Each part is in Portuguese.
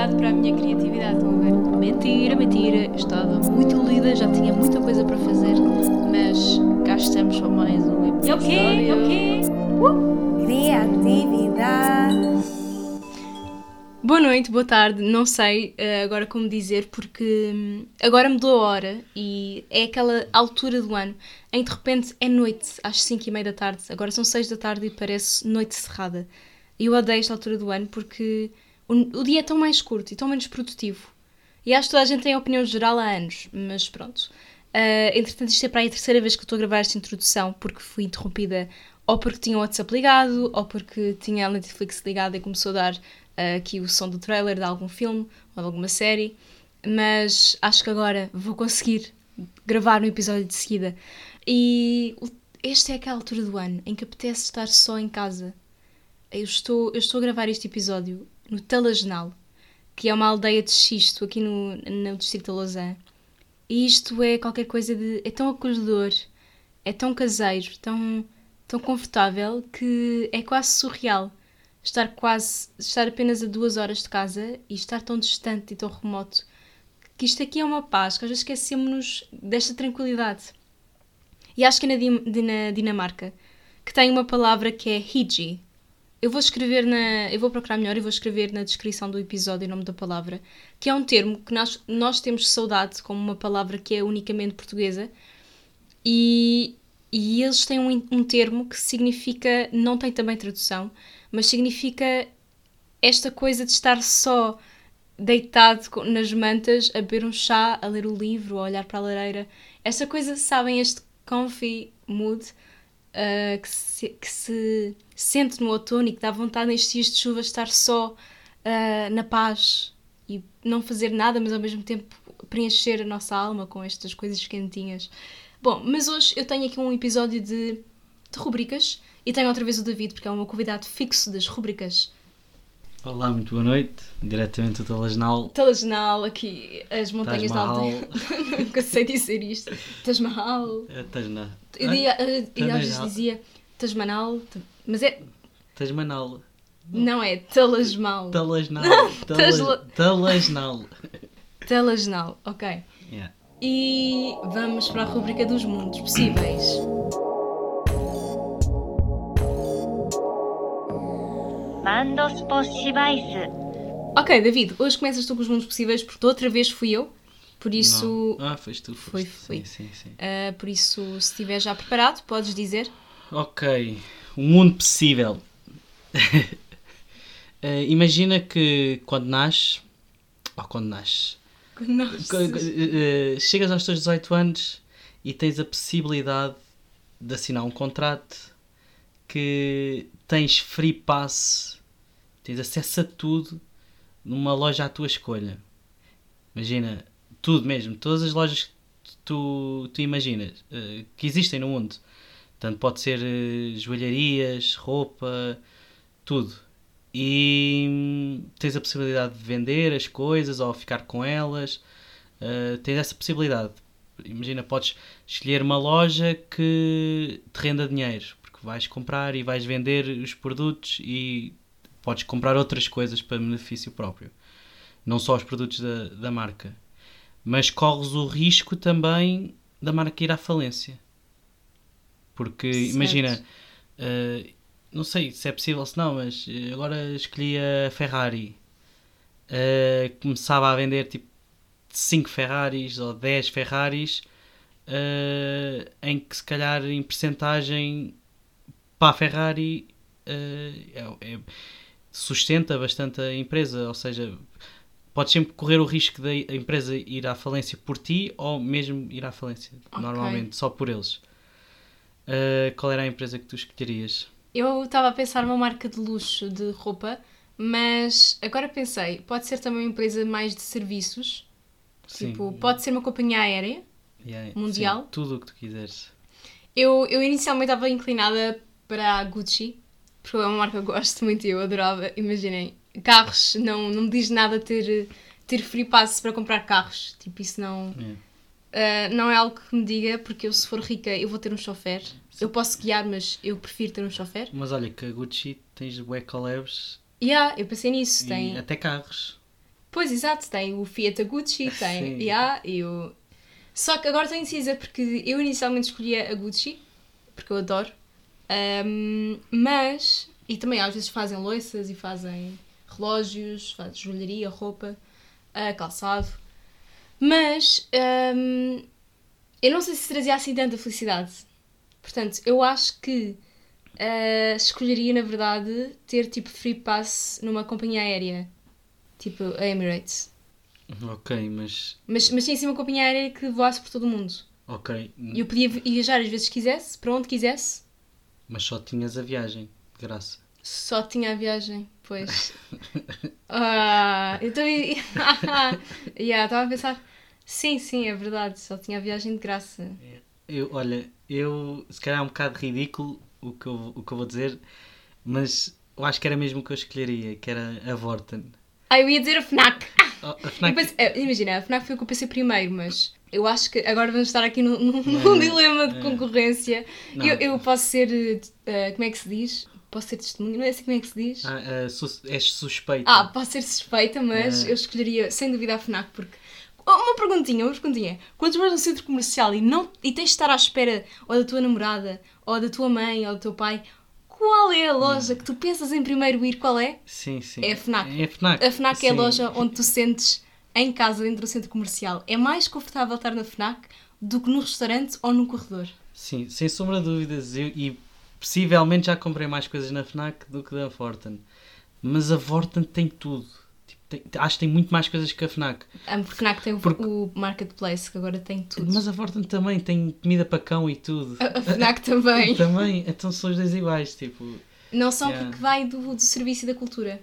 oportunidade para a minha criatividade, estão a ver? Mentira, mentira, estava muito lida, já tinha muita coisa para fazer, mas cá estamos para mais um episódio. É o quê? Criatividade. Boa noite, boa tarde, não sei agora como dizer, porque agora mudou a hora e é aquela altura do ano em que de repente é noite, às 5:30 da tarde, agora são 6 da tarde e parece noite cerrada. E eu odeio esta altura do ano porque o dia é tão mais curto e tão menos produtivo. E acho que toda a gente tem a opinião geral há anos, mas pronto. Entretanto, isto é para aí a terceira vez que eu estou a gravar esta introdução, porque fui interrompida ou porque tinha o WhatsApp ligado, ou porque tinha a Netflix ligada e começou a dar aqui o som do trailer de algum filme ou de alguma série. Mas acho que agora vou conseguir gravar um episódio de seguida. E esta é aquela altura do ano em que apetece estar só em casa. Eu estou a gravar este episódio no Talagenal, que é uma aldeia de xisto aqui no distrito de Lausanne. E isto é qualquer coisa de... é tão acolhedor, é tão caseiro, tão confortável, que é quase surreal estar apenas a 2 horas de casa e estar tão distante e tão remoto. Que isto aqui é uma paz, que às vezes esquecemos-nos desta tranquilidade. E acho que é na Dinamarca que tem uma palavra que é hygge. Eu vou procurar melhor e vou escrever na descrição do episódio o nome da palavra, que é um termo que nós temos saudade como uma palavra que é unicamente portuguesa, e eles têm um termo que significa, não tem também tradução, mas significa esta coisa de estar só deitado nas mantas a beber um chá, a ler o livro, a olhar para a lareira. Esta coisa, sabem, este comfy mood que se sente no outono e que dá vontade nestes dias de chuva estar só na paz e não fazer nada, mas ao mesmo tempo preencher a nossa alma com estas coisas quentinhas. Bom, mas hoje eu tenho aqui um episódio de rubricas e tenho outra vez o David, porque é o meu convidado fixo das rubricas. Olá, muito boa noite, diretamente do Talagenal. Talagenal, aqui, as montanhas Taj da Mahal. aldeia. Nunca sei dizer isto. Taj Mahal. Eu às vezes dizia Taj Mahal, mas é... Taj Mahal. Não é Talagenal. Talagenal. Talagenal. Talagenal, ok. Yeah. E vamos para a rubrica dos mundos possíveis. Mundos possíveis. Ok, David, hoje começas tu com os mundos possíveis porque da outra vez fui eu, por isso... Não. Foste tu. Fui. Sim. Por isso, se estiver já preparado, podes dizer. Ok, o mundo possível. Imagina que quando nasces... Nossa. Chegas aos teus 18 anos e tens a possibilidade de assinar um contrato que tens free pass, tens acesso a tudo numa loja à tua escolha. Imagina, tudo mesmo, todas as lojas que tu imaginas que existem no mundo. Portanto, pode ser joalharias, roupa, tudo. E tens a possibilidade de vender as coisas ou ficar com elas. Tens essa possibilidade. Imagina, podes escolher uma loja que te renda dinheiro, porque vais comprar e vais vender os produtos e podes comprar outras coisas para benefício próprio. Não só os produtos da marca. Mas corres o risco também da marca ir à falência. Porque, certo. Imagina... não sei se é possível se não, mas agora escolhi a Ferrari. Começava a vender tipo 5 Ferraris ou 10 Ferraris, em que se calhar em percentagem para a Ferrari sustenta bastante a empresa, ou seja, podes sempre correr o risco da empresa ir à falência por ti ou mesmo ir à falência, normalmente, só por eles. Qual era a empresa que tu escolherias? Eu estava a pensar numa marca de luxo de roupa, mas agora pensei, pode ser também uma empresa mais de serviços. Sim. Tipo, pode ser uma companhia aérea mundial. Sim, tudo o que tu quiseres. Eu inicialmente estava inclinada para a Gucci, porque é uma marca que eu gosto muito e eu adorava. Imaginem, carros, não me diz nada ter free pass para comprar carros. Tipo, isso não... não é algo que me diga, porque eu, se for rica, eu vou ter um chofer. Eu posso guiar, mas eu prefiro ter um chofer. Mas olha que a Gucci tens bué collabs Eu pensei nisso. e até carros. Pois, exato, tem o Fiat Gucci, tem, Sim. e o... Só que agora estou indecisa, porque eu inicialmente escolhia a Gucci, porque eu adoro, mas, e também às vezes fazem louças e fazem relógios, fazem joalharia, roupa, calçado, mas eu não sei se trazia assim tanta felicidade. Portanto, eu acho que escolheria, na verdade, ter tipo free pass numa companhia aérea, tipo a Emirates. Ok, mas... Mas tinha assim uma companhia aérea que voasse por todo o mundo. Ok, E eu podia viajar às vezes que quisesse, para onde quisesse. mas só tinhas a viagem, de graça. Só tinha a viagem, pois. Então... estava a pensar... Sim, é verdade, só tinha a viagem de graça. Olha, se calhar é um bocado ridículo o que eu vou dizer, mas eu acho que era mesmo o que eu escolheria, que era a Vorten. Eu ia dizer a FNAC. A FNAC... Imagina, a FNAC foi o que eu pensei primeiro, mas eu acho que agora vamos estar aqui num dilema de concorrência. Eu posso ser, como é que se diz? Posso ser testemunha, não é assim como é que se diz? És suspeita. Posso ser suspeita, mas eu escolheria sem dúvida a FNAC, porque... Uma perguntinha. Quando tu vais num centro comercial e tens de estar à espera ou da tua namorada, ou da tua mãe, ou do teu pai, qual é a loja que tu pensas em primeiro ir? Qual é? Sim. É a FNAC. É a FNAC. A FNAC é a sim. loja onde tu sentes em casa, dentro do centro comercial. É mais confortável estar na FNAC do que no restaurante ou no corredor. Sim, sem sombra de dúvidas. E possivelmente já comprei mais coisas na FNAC do que da Vorten. Mas a Vorten tem tudo. Acho que tem muito mais coisas que a FNAC. A FNAC tem o Marketplace, que agora tem tudo. Mas a Vorten também tem comida para cão e tudo. A FNAC também. Também, então são os dois iguais, tipo... Não são porque vai do serviço e da cultura.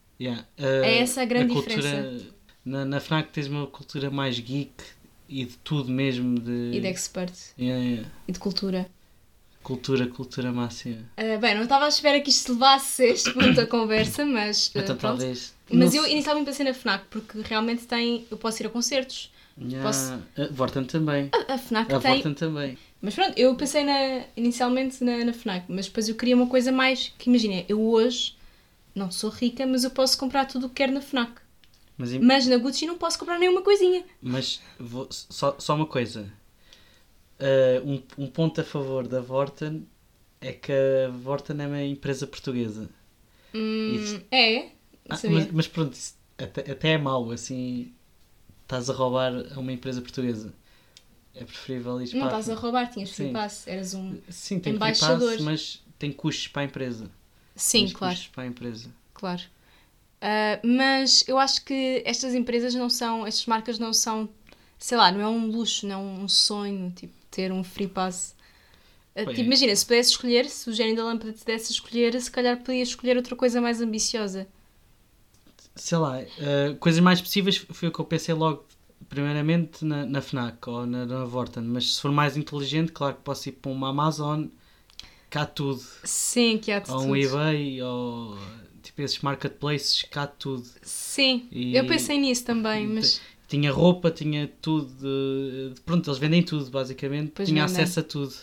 É essa a grande diferença. Na FNAC tens uma cultura mais geek e de tudo mesmo. E de expert. E de cultura. Cultura máxima. Bem, não estava à espera que isto levasse a este ponto da conversa, mas Então pronto. talvez... Mas eu inicialmente pensei na FNAC, porque realmente eu posso ir a concertos. A Vorten também. A FNAC A tem... Vorten também. Mas pronto, eu pensei inicialmente na FNAC, mas depois eu queria uma coisa mais... Que imagina, eu hoje não sou rica, mas eu posso comprar tudo o que quero na FNAC. Mas na Gucci não posso comprar nenhuma coisinha. Mas só uma coisa. Um ponto a favor da Vorten é que a Vorten é uma empresa portuguesa. É? Mas pronto, isso até é mau, assim, estás a roubar a uma empresa portuguesa. É preferível ir para... Não estás a roubar, tinhas free pass, eras um Sim, tem embaixador. free pass, mas tem custos para a empresa. Sim, claro. Custos para a empresa. Claro. Mas eu acho que estas marcas não são, sei lá, não é um luxo, não é um sonho, tipo, ter um free pass. Tipo, imagina, se pudesse escolher, se o gênio da lâmpada te desse a escolher, se calhar podia escolher outra coisa mais ambiciosa. Sei lá, coisas mais possíveis foi o que eu pensei logo, primeiramente na FNAC ou na Vorten, mas se for mais inteligente, claro que posso ir para uma Amazon, que há tudo. Sim, que há tudo. Ou um eBay, ou tipo esses marketplaces, que há tudo. Sim, eu pensei nisso também, mas... Tinha roupa, tinha tudo, pronto, eles vendem tudo basicamente, tinha acesso a tudo.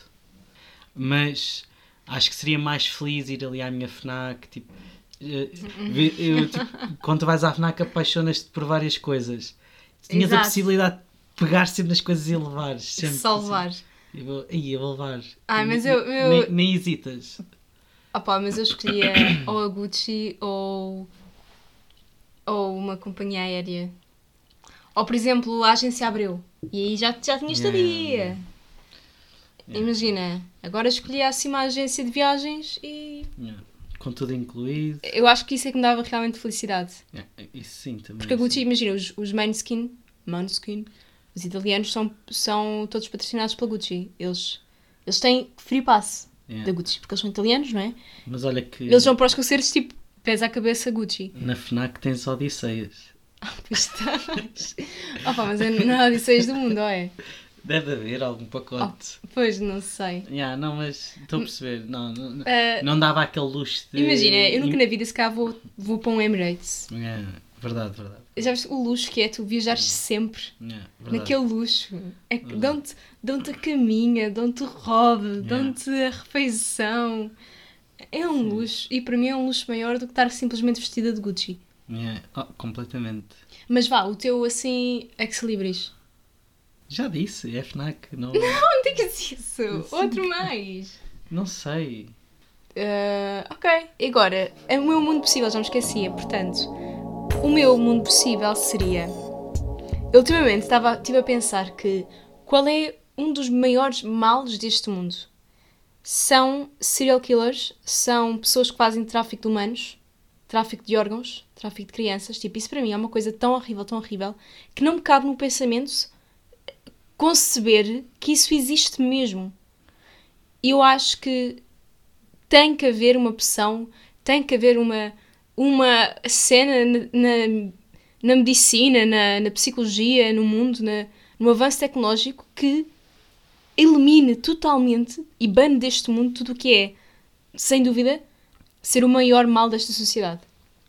Mas acho que seria mais feliz ir ali à minha FNAC, tipo... quando tu vais à FNAC apaixonas-te por várias coisas. Tinhas a possibilidade de pegar sempre nas coisas e levares. Sempre, só levar. Assim. Eu vou levar. Mas nem hesitas. Mas eu escolhia ou a Gucci ou uma companhia aérea. Ou, por exemplo, a agência Abreu. E aí já tinha estadia. Imagina, agora escolhi assim uma agência de viagens e... Com tudo incluído. Eu acho que isso é que me dava realmente felicidade. Isso sim, também. Porque a Gucci, imagina, os Måneskin, os italianos são todos patrocinados pela Gucci. Eles têm free pass da Gucci, porque eles são italianos, não é? Mas olha que... Eles vão para os concertos tipo, pés à cabeça Gucci. Na FNAC tens Odisseias. Pois estás. Mas não é Odisseias do mundo, ou é? Deve haver algum pacote. Pois, não sei. Não, mas estou a perceber. Não dava aquele luxo de... Imagina, eu nunca na vida se cá vou para um Emirates. Verdade. Já viste o luxo que é tu viajares sempre naquele luxo? É que dão-te a caminha, dão-te o robe, dão-te a refeição. É um luxo. E para mim é um luxo maior do que estar simplesmente vestida de Gucci. Completamente. Mas vá, o teu assim, ex-libris. Já disse, é FNAC. Não, Não digas isso! Sim. Outro mais! não sei. Ok, e agora, o meu mundo possível, já me esquecia, portanto, o meu mundo possível seria... Eu ultimamente estive a pensar que qual é um dos maiores males deste mundo? São serial killers, são pessoas que fazem tráfico de humanos, tráfico de órgãos, tráfico de crianças. Tipo, isso para mim é uma coisa tão horrível, que não me cabe no pensamento conceber que isso existe mesmo. E eu acho que tem que haver uma pressão, tem que haver uma cena na medicina, na psicologia, no mundo, no avanço tecnológico que elimine totalmente e bane deste mundo tudo o que é, sem dúvida, ser o maior mal desta sociedade.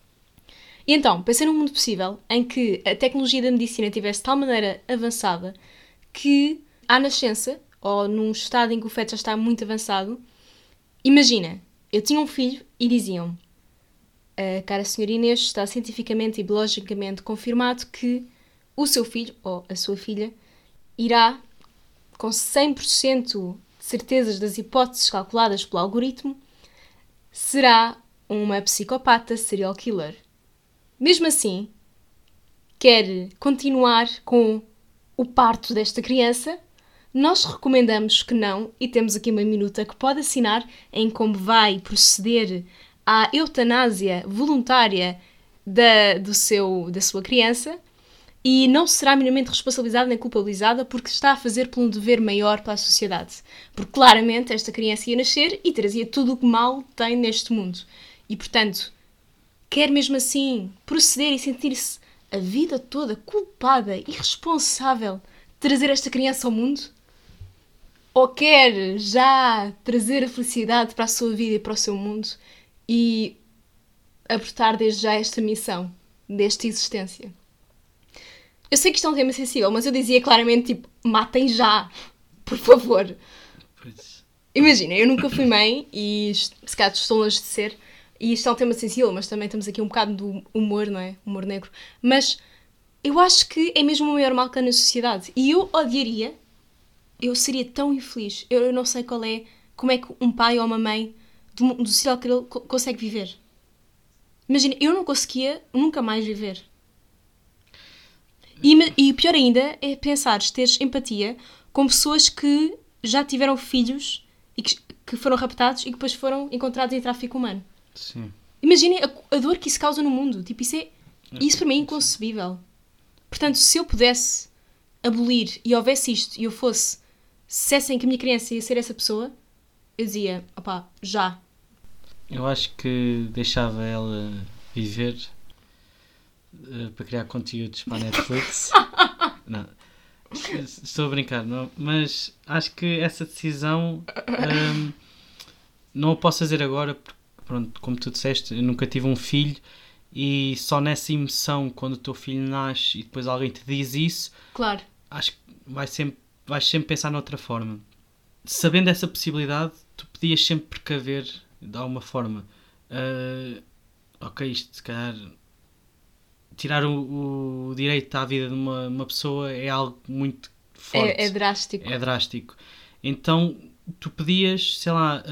E então, pensei num mundo possível em que a tecnologia da medicina tivesse de tal maneira avançada que, à nascença, ou num estado em que o feto já está muito avançado, imagina, eu tinha um filho e diziam: a cara senhora Inês, está cientificamente e biologicamente confirmado que o seu filho, ou a sua filha, irá, com 100% de certezas das hipóteses calculadas pelo algoritmo, será uma psicopata serial killer. Mesmo assim, quer continuar com o parto desta criança, nós recomendamos que não, e temos aqui uma minuta que pode assinar em como vai proceder à eutanásia voluntária da sua criança, e não será minimamente responsabilizada nem culpabilizada porque está a fazer por um dever maior para a sociedade. Porque claramente esta criança ia nascer e trazia tudo o que mal tem neste mundo. E portanto, quer mesmo assim proceder e sentir-se a vida toda culpada e responsável de trazer esta criança ao mundo? Ou quer já trazer a felicidade para a sua vida e para o seu mundo e abortar desde já esta missão, desta existência? Eu sei que isto é um tema sensível, mas eu dizia claramente, tipo, matem já, por favor. Pois. Imagina, eu nunca fui mãe e se calhar estou longe de ser, e isto é um tema sensível, mas também temos aqui um bocado do humor, não é? Humor negro. Mas eu acho que é mesmo o maior mal que há na sociedade. E eu odiaria, eu seria tão infeliz, eu não sei como é que um pai ou uma mãe do serial killer consegue viver. Imagina, eu não conseguia nunca mais viver. E pior ainda é pensares, teres empatia com pessoas que já tiveram filhos e que foram raptados e que depois foram encontrados em tráfico humano. Sim. Imaginem a dor que isso causa no mundo. Tipo, isso para mim é inconcebível. Portanto, se eu pudesse abolir e houvesse isto e eu fosse, se dissessem que a minha criança ia ser essa pessoa, eu dizia, opá, já. Eu acho que deixava ela viver para criar conteúdos para a Netflix. Não, estou a brincar, não, mas acho que essa decisão não a posso fazer agora porque, pronto, como tu disseste, eu nunca tive um filho e só nessa emoção, quando o teu filho nasce e depois alguém te diz isso, Claro. acho que vais sempre pensar noutra forma. Sabendo essa possibilidade, tu podias sempre precaver de alguma forma. Ok, isto se calhar tirar o direito à vida de uma pessoa é algo muito forte. É drástico. É drástico. Então tu podias, sei lá,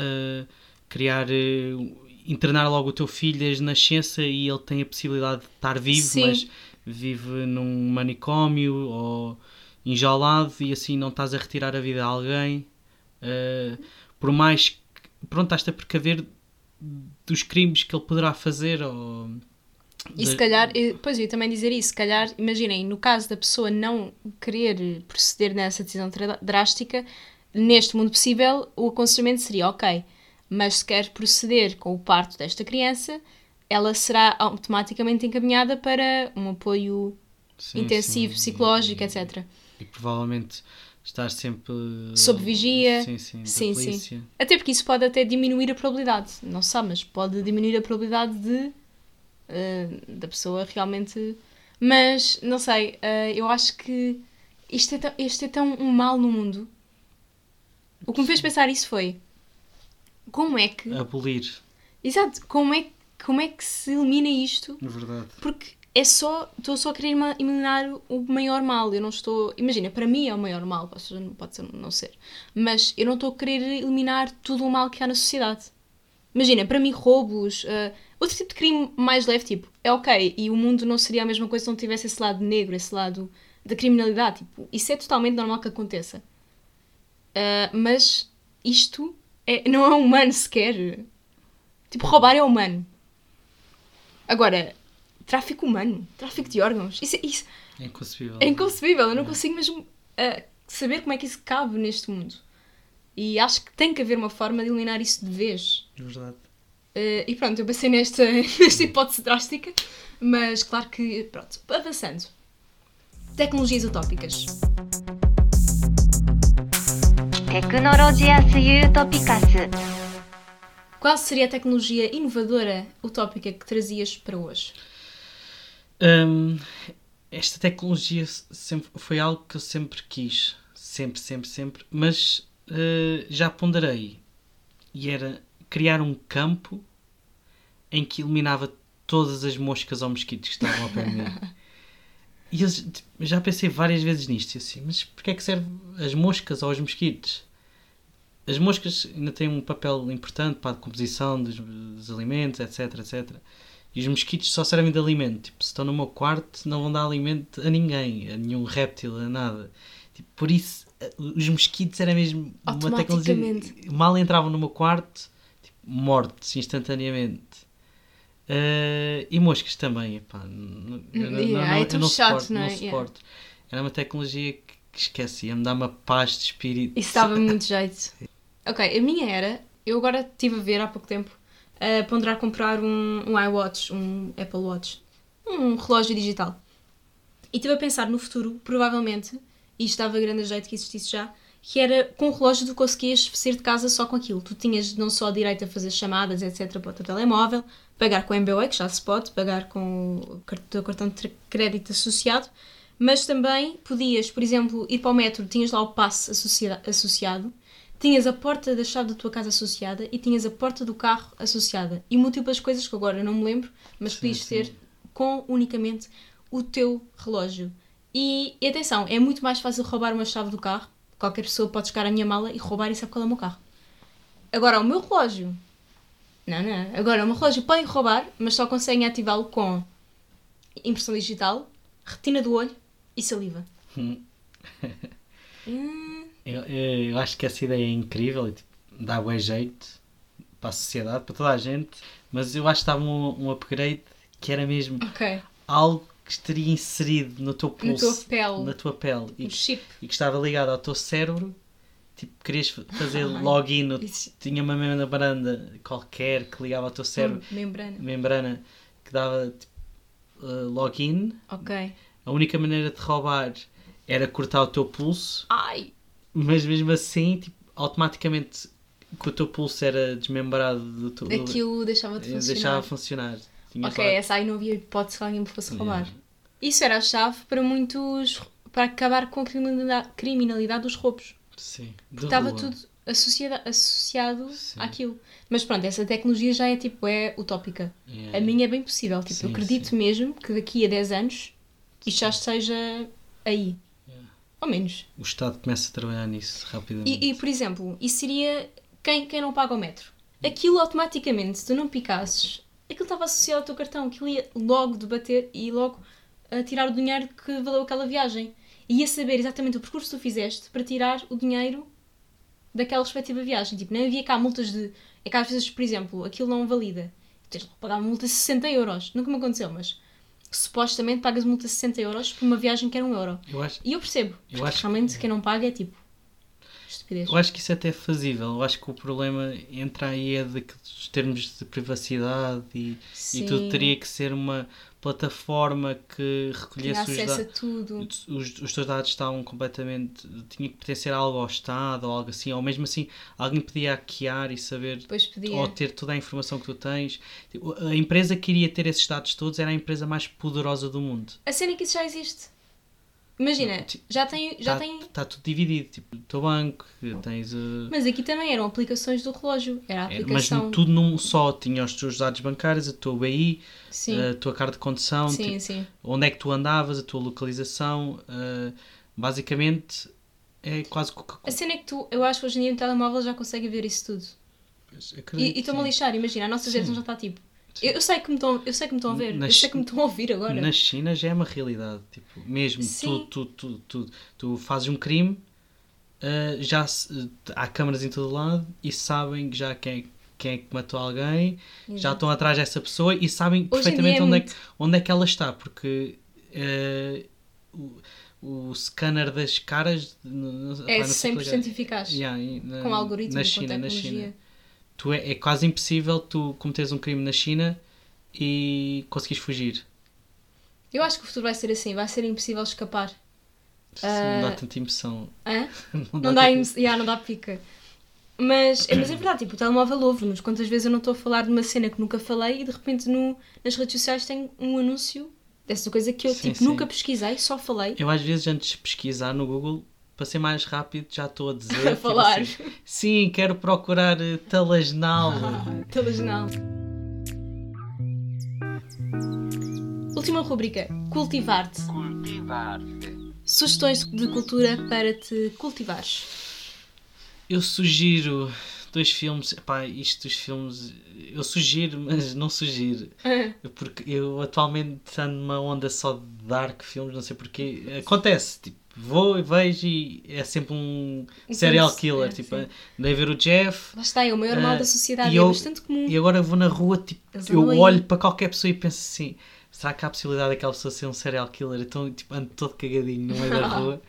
internar logo o teu filho desde nascença e ele tem a possibilidade de estar vivo, Sim. mas vive num manicômio ou enjaulado e assim não estás a retirar a vida a alguém. Por mais que, pronto, estás-te a precaver dos crimes que ele poderá fazer ou... E se calhar, pois eu ia também dizer isso, se calhar, imaginem, no caso da pessoa não querer proceder nessa decisão drástica, neste mundo possível, o aconselhamento seria, ok, mas se quer proceder com o parto desta criança, ela será automaticamente encaminhada para um apoio intensivo, psicológico, etc. E provavelmente estar sempre... Sob vigia. Sim, da polícia. Até porque isso pode até diminuir a probabilidade, não se sabe, mas pode diminuir a probabilidade da pessoa realmente... Mas, não sei, eu acho que este é tão um mal no mundo. O que me fez pensar isso foi... Como é que... Abolir. Exato, como é que como é que se elimina isto? É verdade. Porque estou só a querer eliminar o maior mal. Eu não estou... Imagina, para mim é o maior mal, pode ser não ser. Mas eu não estou a querer eliminar tudo o mal que há na sociedade. Imagina, para mim roubos, outro tipo de crime mais leve, tipo, é ok. E o mundo não seria a mesma coisa se não tivesse esse lado negro, esse lado da criminalidade. Tipo, isso é totalmente normal que aconteça. Mas isto não é humano sequer. Tipo, roubar é humano. Agora, tráfico humano, tráfico de órgãos, isso É inconcebível. é inconcebível. Eu não consigo mesmo saber como é que isso cabe neste mundo. E acho que tem que haver uma forma de eliminar isso de vez. É verdade. E pronto, eu pensei nesta hipótese drástica, mas claro que, pronto, avançando. Tecnologias utópicas. テクノロジアスユートピカス Qual seria a tecnologia inovadora utópica que trazias para hoje? Esta tecnologia sempre foi algo que eu sempre quis. Sempre. Mas já ponderei. E era criar um campo em que eliminava todas as moscas ou mosquitos que estavam ao pé de mim. E eu já pensei várias vezes nisto. Assim, mas porquê é que serve as moscas ou os mosquitos? As moscas ainda têm um papel importante para a decomposição dos alimentos, etc. E os mosquitos só servem de alimento. Tipo, se estão no meu quarto, não vão dar alimento a ninguém, a nenhum réptil, a nada. Tipo, por isso, os mosquitos era mesmo uma tecnologia. Mal entravam no meu quarto, tipo, mortes instantaneamente. E moscas também, epá, eu não suporto. Era uma tecnologia que esqueci, ia-me dar uma paz de espírito. Isso dava muito jeito. Ok, a minha era, eu agora estive a ver há pouco tempo, a ponderar comprar um iWatch, um Apple Watch, um relógio digital. E estive a pensar no futuro, provavelmente, e isto dava grande jeito que existisse já, que era com o relógio tu conseguias sair de casa só com aquilo. Tu tinhas não só direito a fazer chamadas, etc, para o teu telemóvel, pagar com o MBWay, que já se pode, pagar com o teu cartão de crédito associado, mas também podias, por exemplo, ir para o metro, tinhas lá o passe associado, tinhas a porta da chave da tua casa associada e tinhas a porta do carro associada. E múltiplas coisas que agora não me lembro, mas podias ter com unicamente o teu relógio. E atenção, é muito mais fácil roubar uma chave do carro. Qualquer pessoa pode chegar à minha mala e roubar e sabe qual é o meu carro. Agora, o meu relógio... Não. Agora, o meu relógio podem roubar, mas só conseguem ativá-lo com impressão digital, retina do olho e saliva. Eu acho que essa ideia é incrível e tipo, dá bom jeito para a sociedade, para toda a gente, mas eu acho que estava um upgrade que era mesmo algo que estaria inserido no teu pulso, na tua pele e que estava ligado ao teu cérebro. Tipo, querias fazer login, tinha uma membrana qualquer que ligava ao teu cérebro, membrana que dava tipo, login. A única maneira de roubar era cortar o teu pulso. Mas mesmo assim, tipo, automaticamente que o teu pulso era desmembrado do teu... Aquilo deixava de funcionar. Essa aí não havia hipótese que alguém me fosse roubar. Isso era a chave para muitos... para acabar com a criminalidade dos roubos. Sim. Porque estava tudo associado àquilo. Mas pronto, essa tecnologia já é tipo, é utópica. A minha é bem possível. Tipo, eu acredito mesmo que daqui a 10 anos isto já esteja aí. Ou menos. O Estado começa a trabalhar nisso rapidamente. E por exemplo, isso seria quem não paga o metro. Aquilo automaticamente, se tu não picasses, aquilo estava associado ao teu cartão, aquilo ia logo debater e logo tirar o dinheiro que valeu aquela viagem. E ia saber exatamente o percurso que tu fizeste para tirar o dinheiro daquela respectiva viagem. Tipo, não havia cá multas de... É que às vezes, por exemplo, aquilo não valida. Tens de pagar uma multa de 60 euros. Nunca me aconteceu, mas... supostamente pagas multa de 60 euros por uma viagem que era 1 euro. E eu percebo. Realmente quem não paga é tipo... estupidez. Eu acho que isso é até fazível. Eu acho que o problema entra aí é daqueles termos de privacidade e tudo teria que ser uma plataforma que recolhesse os dados. A tudo. Os teus dados estavam completamente... tinha que pertencer a algo ao Estado ou algo assim. Ou mesmo assim, alguém podia hackear e saber... ou ter toda a informação que tu tens. A empresa que iria ter esses dados todos era a empresa mais poderosa do mundo. A cena é que isso já existe. Imagina, já tem... Está tudo dividido. Tipo, o teu banco, tens... Mas aqui também eram aplicações do relógio. Era a mas aplicação... tudo num só. Tinha os teus dados bancários, a tua BI, Sim. a tua carta de condução, Sim, tipo, sim. onde é que tu andavas, a tua localização. Basicamente, é quase... A cena é que eu acho que hoje em dia no telemóvel já consegue ver isso tudo. E estou-me a lixar, imagina, a nossa geração já está tipo... Eu sei que me estão a ver, eu sei que me estão a ouvir agora. Na China já é uma realidade, tipo, mesmo tu fazes um crime, há câmaras em todo lado e sabem já quem é que matou alguém, já estão atrás dessa pessoa e sabem perfeitamente onde é que ela está, porque o scanner das caras é 100% eficaz, com algoritmos, na com China. tecnologia. É quase impossível tu cometeres um crime na China e conseguires fugir. Eu acho que o futuro vai ser assim, vai ser impossível escapar. Não dá tanta emoção. Não dá pica. Mas é verdade, tipo, o telemóvel ouve-nos. Quantas vezes eu não estou a falar de uma cena que nunca falei e de repente nas redes sociais tem um anúncio dessa coisa que eu nunca pesquisei, só falei. Eu às vezes antes de pesquisar no Google, para ser mais rápido, já estou a dizer... A falar. Tipo assim, sim, quero procurar telegenal. Telegenal. Última rubrica. Cultivar-te. Sugestões de cultura para te cultivares. Eu sugiro 2 filmes. Epá, isto dos filmes... Eu sugiro, mas não sugiro. Porque eu atualmente ando numa onda só de dark filmes, não sei porquê. Acontece, tipo, vou e vejo e é sempre um serial killer. Tipo, andei a ver o Jeff. Lá está, é o maior mal da sociedade, é bastante comum. E agora vou na rua, tipo, eu olho para qualquer pessoa e penso assim: será que há a possibilidade daquela pessoa ser um serial killer? Então, tipo, ando todo cagadinho no meio da rua.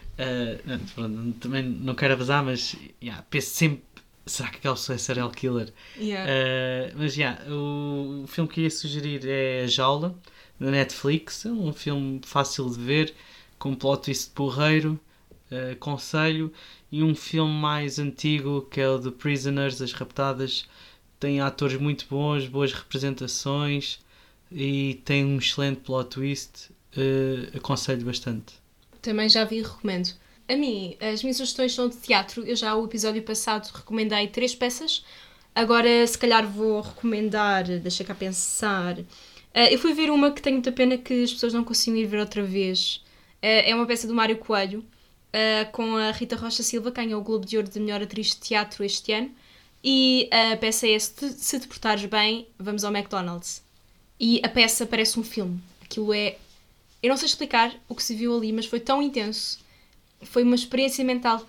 Também não quero abusar, mas penso sempre: será que aquela pessoa é serial killer? Mas o filme que ia sugerir é A Jaula, da Netflix. É um filme fácil de ver, com um plot twist porreiro, aconselho. E um filme mais antigo que é o The Prisoners, As Raptadas. Tem atores muito bons, boas representações e tem um excelente plot twist. Aconselho bastante. Também já vi e recomendo. A mim, as minhas sugestões são de teatro. Eu já o episódio passado recomendei 3 peças. Agora, se calhar, vou recomendar... Deixa cá pensar. Eu fui ver uma que tenho muita pena que as pessoas não consigam ir ver outra vez. É uma peça do Mário Coelho, com a Rita Rocha Silva, que ganhou o Globo de Ouro de melhor atriz de teatro este ano. E a peça é Se te portares bem, vamos ao McDonald's. E a peça parece um filme. Aquilo é... Eu não sei explicar o que se viu ali, mas foi tão intenso. Foi uma experiência mental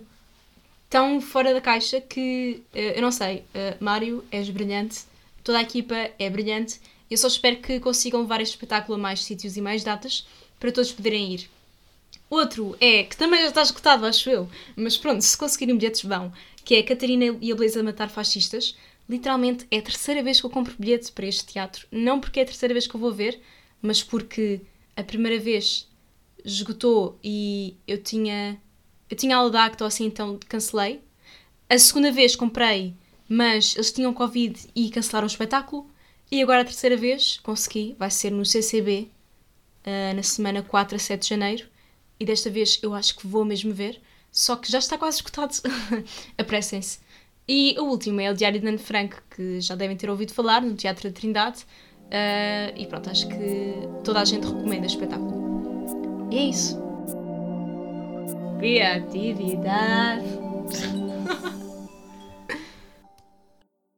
tão fora da caixa que... eu não sei. Mário, és brilhante. Toda a equipa é brilhante. Eu só espero que consigam levar este espetáculo a mais sítios e mais datas para todos poderem ir. Outro que também já está esgotado, acho eu. Mas pronto, se conseguirem bilhetes vão. Que é Catarina e a Beleza de Matar Fascistas. Literalmente é a 3ª vez que eu compro bilhete para este teatro. Não porque é a 3ª vez que eu vou ver, mas porque a primeira vez esgotou e eu tinha aula de acto assim, então cancelei. A 2ª vez comprei, mas eles tinham Covid e cancelaram o espetáculo. E agora a 3ª vez consegui, vai ser no CCB, na semana 4 a 7 de janeiro. E desta vez eu acho que vou mesmo ver, só que já está quase esgotado. Apressem-se. E o último é o Diário de Anne Frank, que já devem ter ouvido falar, no Teatro da Trindade. E pronto, acho que toda a gente recomenda o espetáculo. E é isso. Criatividade.